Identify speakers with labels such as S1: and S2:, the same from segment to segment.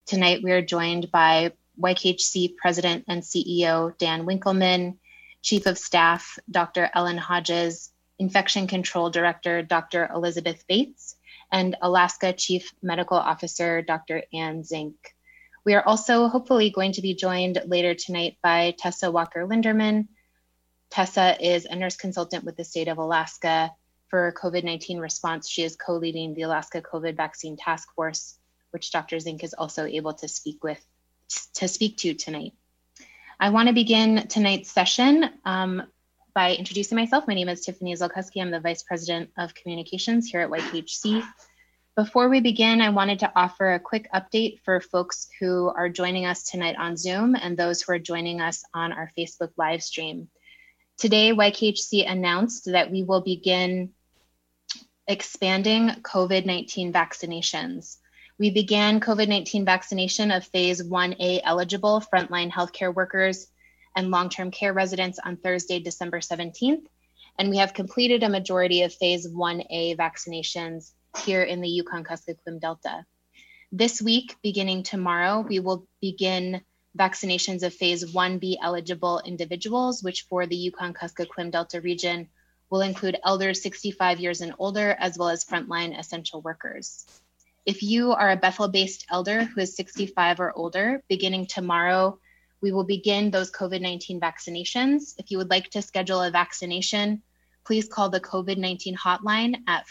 S1: Tonight, we are joined by YKHC President and CEO Dan Winkelman, Chief of Staff Dr. Ellen Hodges, Infection Control Director Dr. Elizabeth Bates, and Alaska Chief Medical Officer Dr. Ann Zink. We are also hopefully going to be joined later tonight by Tessa Walker-Linderman. Tessa is a nurse consultant with the state of Alaska for COVID-19 response. She is co-leading the Alaska COVID Vaccine Task Force, which Dr. Zink is also able to speak to tonight. I want to begin tonight's session by introducing myself. My name is Tiffany Zolkowski. I'm the Vice President of Communications here at YKHC. Before we begin, I wanted to offer a quick update for folks who are joining us tonight on Zoom and those who are joining us on our Facebook live stream. Today, YKHC announced that we will begin expanding COVID-19 vaccinations. We began COVID-19 vaccination of phase 1A eligible frontline healthcare workers and long-term care residents on Thursday, December 17th, and we have completed a majority of phase 1A vaccinations here in the Yukon-Kuskokwim Delta. This week, beginning tomorrow, we will begin vaccinations of phase 1B eligible individuals, which for the Yukon-Kuskokwim Delta region will include elders 65 years and older, as well as frontline essential workers. If you are a Bethel-based elder who is 65 or older, beginning tomorrow, we will begin those COVID-19 vaccinations. If you would like to schedule a vaccination, please call the COVID-19 hotline at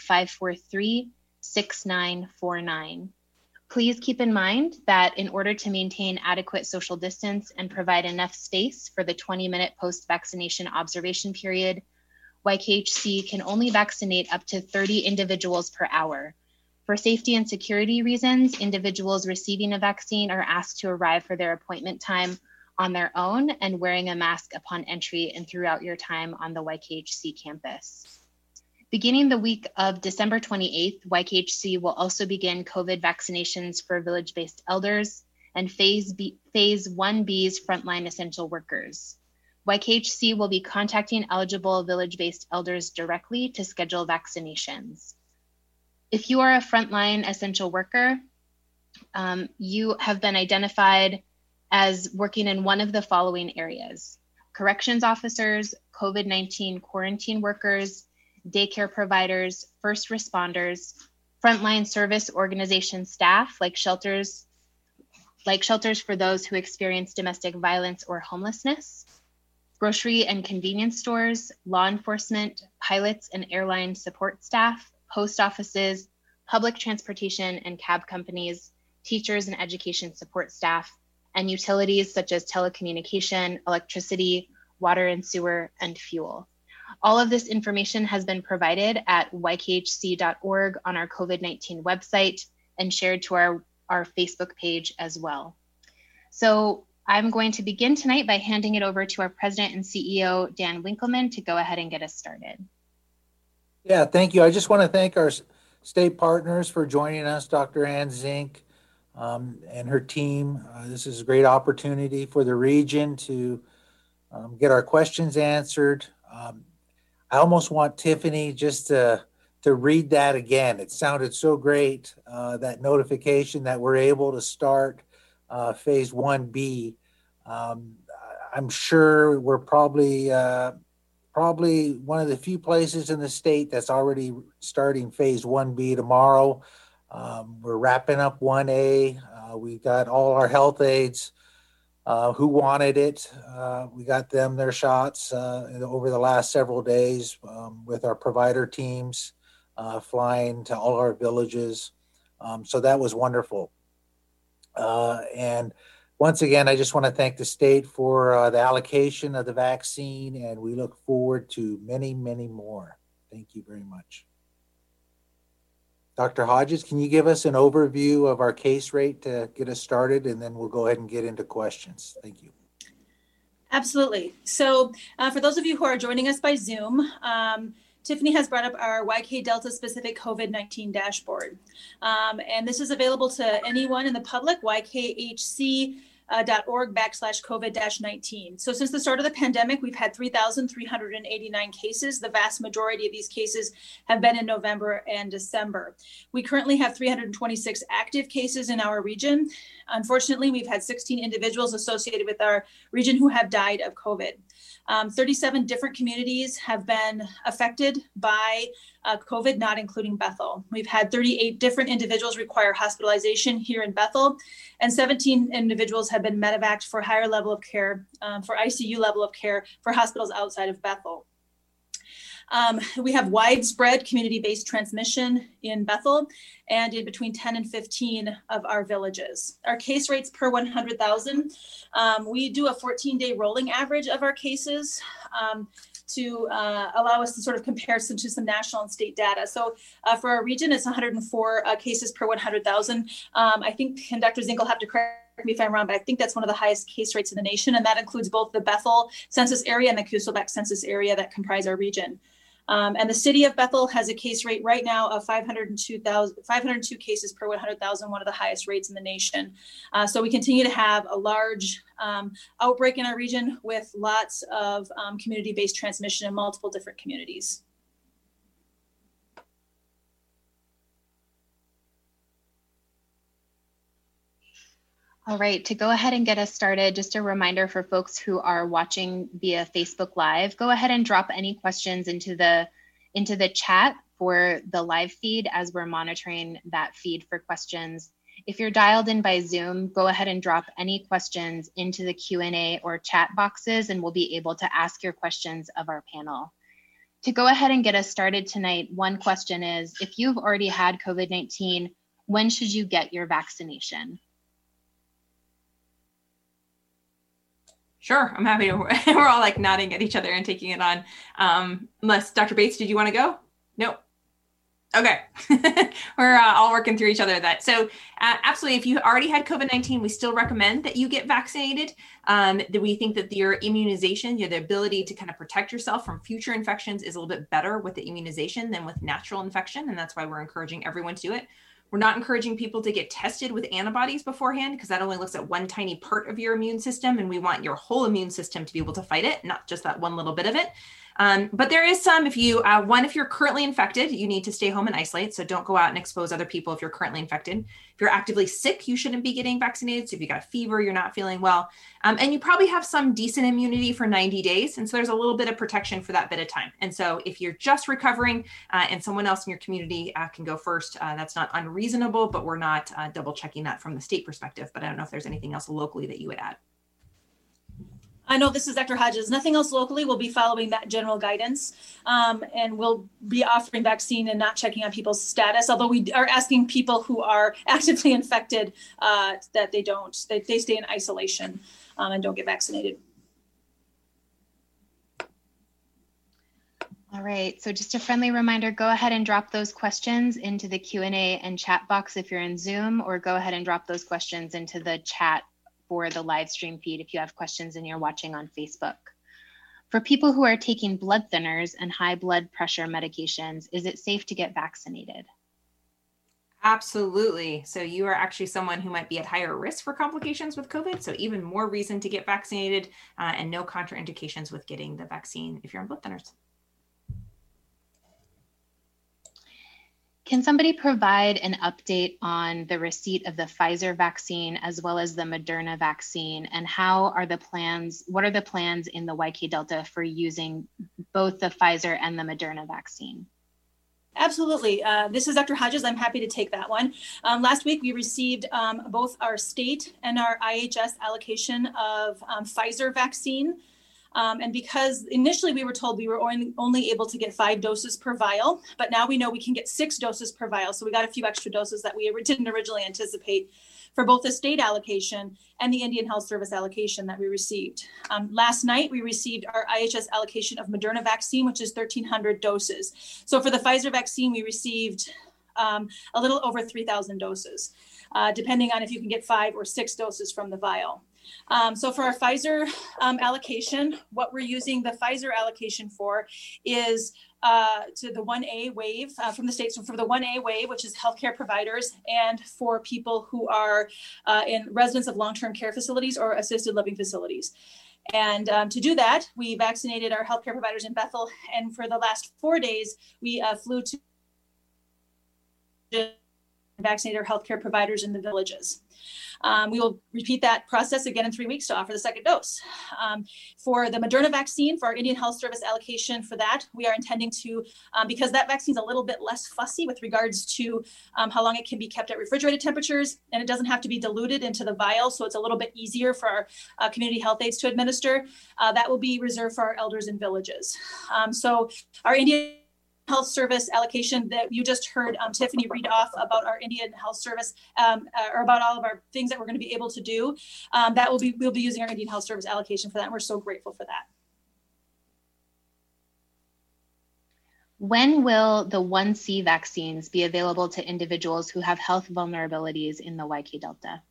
S1: 543-6949. Please keep in mind that in order to maintain adequate social distance and provide enough space for the 20-minute post-vaccination observation period, YKHC can only vaccinate up to 30 individuals per hour. For safety and security reasons, individuals receiving a vaccine are asked to arrive for their appointment time on their own and wearing a mask upon entry and throughout your time on the YKHC campus. Beginning the week of December 28th, YKHC will also begin COVID vaccinations for village-based elders and phase 1B's frontline essential workers. YKHC will be contacting eligible village-based elders directly to schedule vaccinations. If you are a frontline essential worker, you have been identified as working in one of the following areas: corrections officers, COVID-19 quarantine workers, daycare providers, first responders, frontline service organization staff like shelters for those who experience domestic violence or homelessness, grocery and convenience stores, law enforcement, pilots and airline support staff, post offices, public transportation and cab companies, teachers and education support staff, and utilities such as telecommunication, electricity, water and sewer, and fuel. All of this information has been provided at ykhc.org on our COVID-19 website and shared to our Facebook page as well. So I'm going to begin tonight by handing it over to our President and CEO, Dan Winkelman, to go ahead and get us started.
S2: Yeah, thank you. I just want to thank our state partners for joining us, Dr. Ann Zink and her team. This is a great opportunity for the region to get our questions answered. I almost want Tiffany just to read that again. It sounded so great, that notification that we're able to start phase 1B. I'm sure we're probably one of the few places in the state that's already starting phase 1B tomorrow. We're wrapping up 1A. We got all our health aides who wanted it. We got them their shots over the last several days with our provider teams flying to all our villages. So that was wonderful. And once again, I just want to thank the state for the allocation of the vaccine, and we look forward to many, many more. Thank you very much. Dr. Hodges, can you give us an overview of our case rate to get us started, and then we'll go ahead and get into questions. Thank you.
S3: Absolutely. So for those of you who are joining us by Zoom, Tiffany has brought up our YK Delta specific COVID-19 dashboard. And this is available to anyone in the public. YKHC .org/COVID-19. So since the start of the pandemic, we've had 3,389 cases. The vast majority of these cases have been in November and December. We currently have 326 active cases in our region. Unfortunately, we've had 16 individuals associated with our region who have died of COVID. 37 different communities have been affected by COVID, not including Bethel. We've had 38 different individuals require hospitalization here in Bethel, and 17 individuals have been medevaced for higher level of care, for ICU level of care for hospitals outside of Bethel. We have widespread community-based transmission in Bethel and in between 10 and 15 of our villages. Our case rates per 100,000, we do a 14-day rolling average of our cases to allow us to sort of comparison to some national and state data. So for our region, it's 104 cases per 100,000. I think, and Dr. Zink will have to correct me if I'm wrong, but I think that's one of the highest case rates in the nation, and that includes both the Bethel census area and the Kuselbeck census area that comprise our region. And the city of Bethel has a case rate right now of 502 cases per 100,000, one of the highest rates in the nation. So we continue to have a large outbreak in our region with lots of community-based transmission in multiple different communities.
S1: All right, to go ahead and get us started, just a reminder for folks who are watching via Facebook Live, go ahead and drop any questions into the chat for the live feed as we're monitoring that feed for questions. If you're dialed in by Zoom, go ahead and drop any questions into the Q&A or chat boxes, and we'll be able to ask your questions of our panel. To go ahead and get us started tonight, one question is, if you've already had COVID-19, when should you get your vaccination?
S4: Sure, I'm happy to, we're all like nodding at each other and taking it on. Unless Dr. Bates, did you want to go? Nope. Okay, we're all working through each other that. So absolutely, if you already had COVID-19, we still recommend that you get vaccinated. That we think that your immunization, the ability to kind of protect yourself from future infections is a little bit better with the immunization than with natural infection. And that's why we're encouraging everyone to do it. We're not encouraging people to get tested with antibodies beforehand because that only looks at one tiny part of your immune system, and we want your whole immune system to be able to fight it, not just that one little bit of it. But there is some, if you're currently infected, you need to stay home and isolate. So don't go out and expose other people if you're currently infected. If you're actively sick, you shouldn't be getting vaccinated. So if you got a fever, you're not feeling well, and you probably have some decent immunity for 90 days. And so there's a little bit of protection for that bit of time. And so if you're just recovering and someone else in your community can go first, that's not unreasonable, but we're not double checking that from the state perspective. But I don't know if there's anything else locally that you would add.
S3: I know this is Dr. Hodges. Nothing else locally. We'll be following that general guidance, and we'll be offering vaccine and not checking on people's status, although we are asking people who are actively infected that they stay in isolation and don't get vaccinated.
S1: All right, so just a friendly reminder, go ahead and drop those questions into the Q&A and chat box if you're in Zoom, or go ahead and drop those questions into the chat for the live stream feed if you have questions and you're watching on Facebook. For people who are taking blood thinners and high blood pressure medications, is it safe to get vaccinated?
S4: Absolutely. So you are actually someone who might be at higher risk for complications with COVID. So even more reason to get vaccinated and no contraindications with getting the vaccine if you're on blood thinners.
S1: Can somebody provide an update on the receipt of the Pfizer vaccine as well as the Moderna vaccine, and what are the plans in the YK Delta for using both the Pfizer and the Moderna vaccine?
S3: Absolutely. This is Dr. Hodges. I'm happy to take that one. Last week, we received both our state and our IHS allocation of Pfizer vaccine. And because initially we were told we were only able to get 5 doses per vial, but now we know we can get 6 doses per vial. So we got a few extra doses that we didn't originally anticipate for both the state allocation and the Indian Health Service allocation that we received. Last night, we received our IHS allocation of Moderna vaccine, which is 1,300 doses. So for the Pfizer vaccine, we received a little over 3,000 doses, depending on if you can get 5 or 6 doses from the vial. So for our Pfizer allocation, what we're using the Pfizer allocation for is to the 1A wave from the state. So for the 1A wave, which is healthcare providers, and for people who are in residents of long-term care facilities or assisted living facilities. And to do that, we vaccinated our healthcare providers in Bethel. And for the last 4 days, we flew to vaccinate our healthcare providers in the villages. We will repeat that process again in 3 weeks to offer the second dose. For the Moderna vaccine, for our Indian Health Service allocation for that, we are intending to, because that vaccine is a little bit less fussy with regards to how long it can be kept at refrigerated temperatures, and it doesn't have to be diluted into the vial, so it's a little bit easier for our community health aides to administer. That will be reserved for our elders in villages. So our Indian Health Service allocation that you just heard Tiffany read off about our Indian Health Service, or about all of our things that we're going to be able to do, we'll be using our Indian Health Service allocation for that, and we're so grateful for that.
S1: When will the 1C vaccines be available to individuals who have health vulnerabilities in the YK Delta?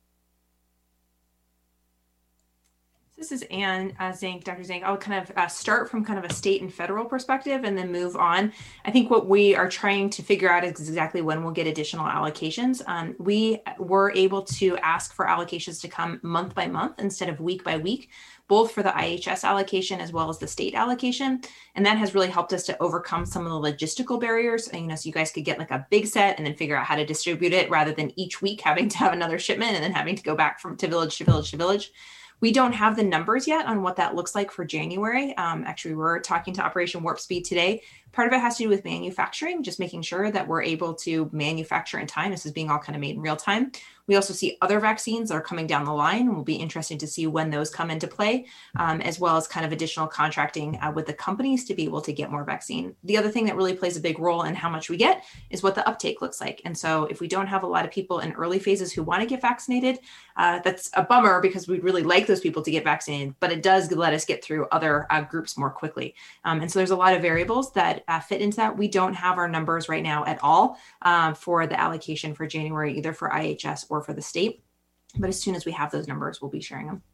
S4: This is Ann Zink, Dr. Zink. I'll kind of start from kind of a state and federal perspective and then move on. I think what we are trying to figure out is exactly when we'll get additional allocations. We were able to ask for allocations to come month by month instead of week by week, both for the IHS allocation as well as the state allocation. And that has really helped us to overcome some of the logistical barriers. So you guys could get like a big set and then figure out how to distribute it rather than each week having to have another shipment and then having to go back to village to village to village. We don't have the numbers yet on what that looks like for January. Actually, we're talking to Operation Warp Speed today. Part of it has to do with manufacturing, just making sure that we're able to manufacture in time. This is being all kind of made in real time. We also see other vaccines that are coming down the line. We'll be interested to see when those come into play, as well as kind of additional contracting with the companies to be able to get more vaccine. The other thing that really plays a big role in how much we get is what the uptake looks like. And so if we don't have a lot of people in early phases who want to get vaccinated, that's a bummer because we'd really like those people to get vaccinated, but it does let us get through other groups more quickly. And so there's a lot of variables that fit into that. We don't have our numbers right now at all for the allocation for January, either for IHS or for the state. But as soon as we have those numbers, we'll be sharing them.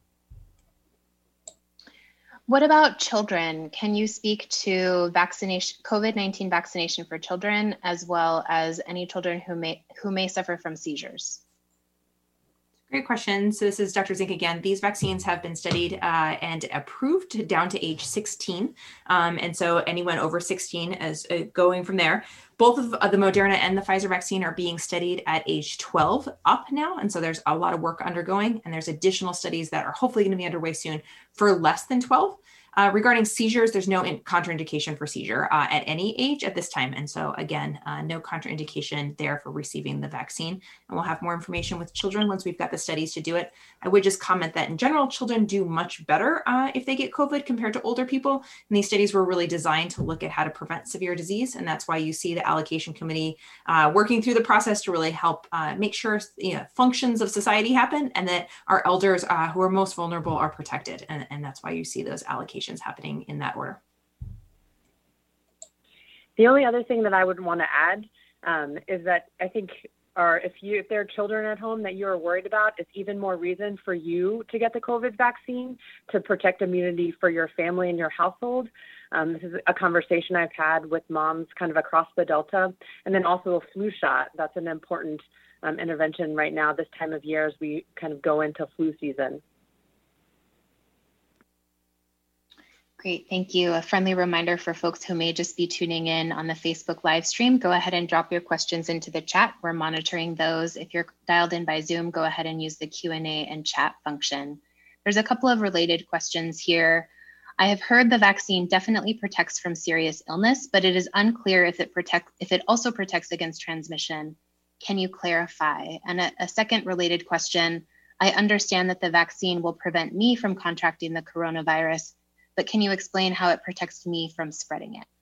S1: What about children? Can you speak to vaccination, COVID-19 vaccination for children, as well as any children who may suffer from seizures?
S4: Great question. So this is Dr. Zink again. These vaccines have been studied and approved down to age 16. And so anyone over 16 is going from there. Both of the Moderna and the Pfizer vaccine are being studied at age 12 up now. And so there's a lot of work undergoing, and there's additional studies that are hopefully going to be underway soon for less than 12. Regarding seizures, there's no contraindication for seizure at any age at this time. And so again, no contraindication there for receiving the vaccine. And we'll have more information with children once we've got the studies to do it. I would just comment that in general, children do much better if they get COVID compared to older people. And these studies were really designed to look at how to prevent severe disease. And that's why you see the allocation committee working through the process to really help make sure functions of society happen and that our elders who are most vulnerable are protected. And that's why you see those allocations happening in that order.
S5: The only other thing that I would want to add is that I think if there are children at home that you're worried about, it's even more reason for you to get the COVID vaccine to protect immunity for your family and your household. This is a conversation I've had with moms kind of across the Delta, and then also a flu shot. That's an important intervention right now this time of year as we kind of go into flu season.
S1: Great, thank you. A friendly reminder for folks who may just be tuning in on the Facebook live stream, go ahead and drop your questions into the chat. We're monitoring those. If you're dialed in by Zoom, go ahead and use the Q&A and chat function. There's a couple of related questions here. I have heard the vaccine definitely protects from serious illness, but it is unclear if it also protects against transmission. Can you clarify? And a second related question, I understand that the vaccine will prevent me from contracting the coronavirus, but can you explain how it protects me from spreading it?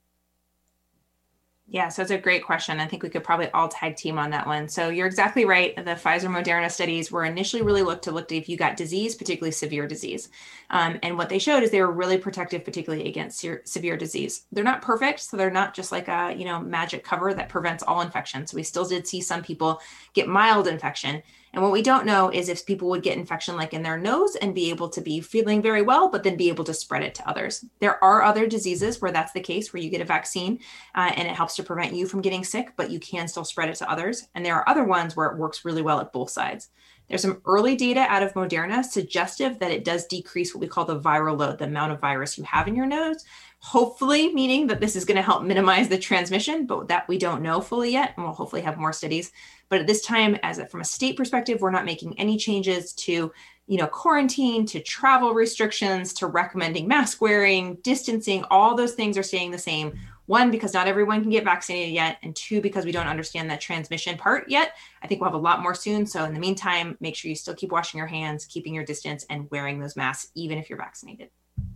S4: Yeah, so it's a great question. I think we could probably all tag team on that one. So you're exactly right. The Pfizer Moderna studies were initially really looked at if you got disease, particularly severe disease. And what they showed is they were really protective, particularly against severe disease. They're not perfect. So they're not just like a magic cover that prevents all infections. So we still did see some people get mild infection. And what we don't know is if people would get infection like in their nose and be able to be feeling very well, but then be able to spread it to others. There are other diseases where that's the case, where you get a vaccine and it helps to prevent you from getting sick, but you can still spread it to others. And there are other ones where it works really well at both sides. There's some early data out of Moderna suggestive that it does decrease what we call the viral load, the amount of virus you have in your nose, hopefully meaning that this is going to help minimize the transmission, but that we don't know fully yet, and we'll hopefully have more studies. But at this time, from a state perspective, we're not making any changes to quarantine, to travel restrictions, to recommending mask wearing, distancing. All those things are staying the same. One, because not everyone can get vaccinated yet. And two, because we don't understand that transmission part yet. I think we'll have a lot more soon. So in the meantime, make sure you still keep washing your hands, keeping your distance, and wearing those masks, even if you're vaccinated.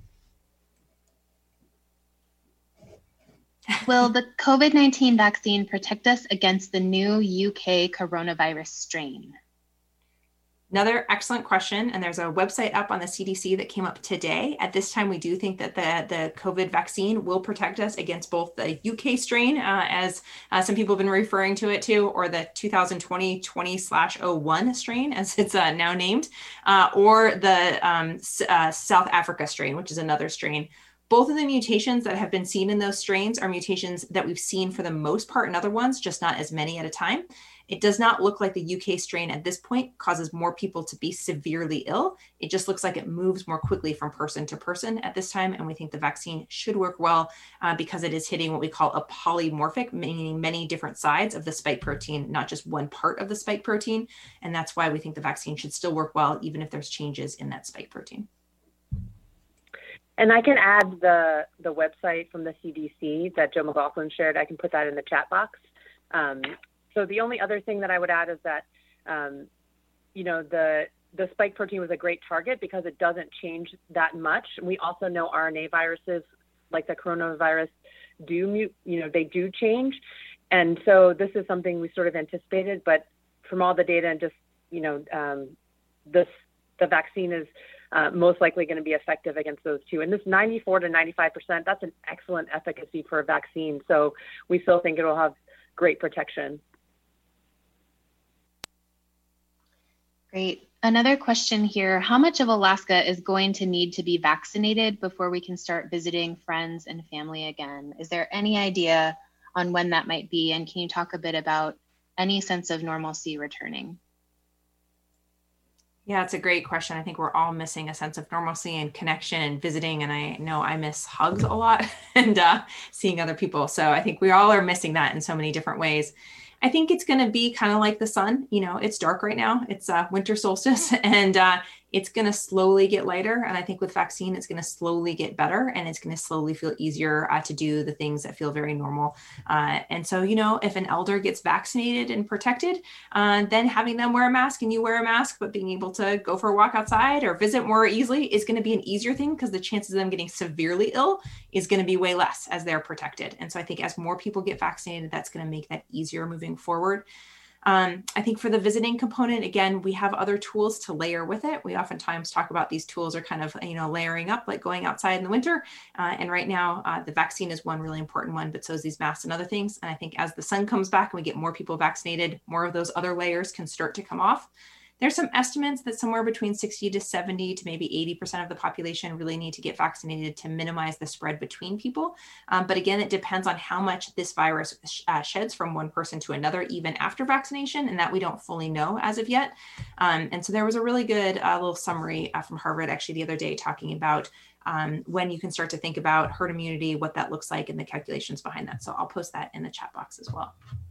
S1: Will the COVID-19 vaccine protect us against the new UK coronavirus strain?
S4: Another excellent question. And there's a website up on the CDC that came up today. At this time, we do think that the COVID vaccine will protect us against both the UK strain, as some people have been referring to it to, or the 2020/01 strain, as it's now named, or the South Africa strain, which is another strain. Both of the mutations that have been seen in those strains are mutations that we've seen for the most part in other ones, just not as many at a time. It does not look like the UK strain at this point causes more people to be severely ill. It just looks like it moves more quickly from person to person at this time. And we think the vaccine should work well because it is hitting what we call a polymorphic, meaning many different sides of the spike protein, not just one part of the spike protein. And that's why we think the vaccine should still work well, even if there's changes in that spike protein.
S5: And I can add the website from the CDC that Joe McLaughlin shared. I can put that in the chat box. So the only other thing that I would add is that, the spike protein was a great target because it doesn't change that much. And we also know RNA viruses like the coronavirus do change. And so this is something we sort of anticipated, but from all the data and just, the vaccine is most likely going to be effective against those two. And this 94 to 95%, that's an excellent efficacy for a vaccine. So we still think it will have great protection.
S1: Great. Another question here. How much of Alaska is going to need to be vaccinated before we can start visiting friends and family again? Is there any idea on when that might be? And can you talk a bit about any sense of normalcy returning?
S4: Yeah, it's a great question. I think we're all missing a sense of normalcy and connection and visiting. And I know I miss hugs a lot and seeing other people. So I think we all are missing that in so many different ways. I think it's going to be kind of like the sun. It's dark right now. It's winter solstice and it's going to slowly get lighter. And I think with vaccine, it's going to slowly get better and it's going to slowly feel easier to do the things that feel very normal. And so, if an elder gets vaccinated and protected, then having them wear a mask and you wear a mask, but being able to go for a walk outside or visit more easily is going to be an easier thing because the chances of them getting severely ill is going to be way less as they're protected. And so I think as more people get vaccinated, that's going to make that easier moving forward. I think for the visiting component, again, we have other tools to layer with it. We oftentimes talk about these tools are kind of, layering up, like going outside in the winter. And right now, the vaccine is one really important one, but so is these masks and other things. And I think as the sun comes back and we get more people vaccinated, more of those other layers can start to come off. There's some estimates that somewhere between 60 to 70 to maybe 80% of the population really need to get vaccinated to minimize the spread between people. But again, it depends on how much this virus sheds from one person to another, even after vaccination, and that we don't fully know as of yet. And so there was a really good little summary from Harvard actually the other day talking about when you can start to think about herd immunity, what that looks like, and the calculations behind that. So I'll post that in the chat box as well.